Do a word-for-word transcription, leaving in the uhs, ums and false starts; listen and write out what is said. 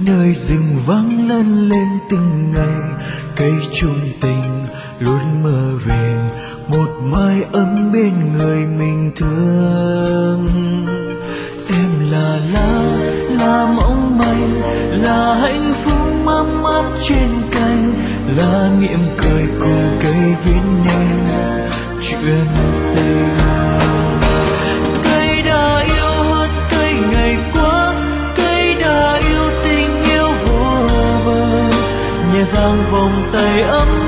nơi rừng vắng lớn lên từng ngày, cây chung tình luôn mơ về một mái ấm bên người mình thương. Em là lá, là mong manh, là hạnh phúc ấm áp trên cành, là niệm cười cùng cây viết nên chuyện tình. Cây đã yêu hơn cây ngày qua, cây đã yêu tình yêu vô bờ, nhẹ dàng vòng tay ấm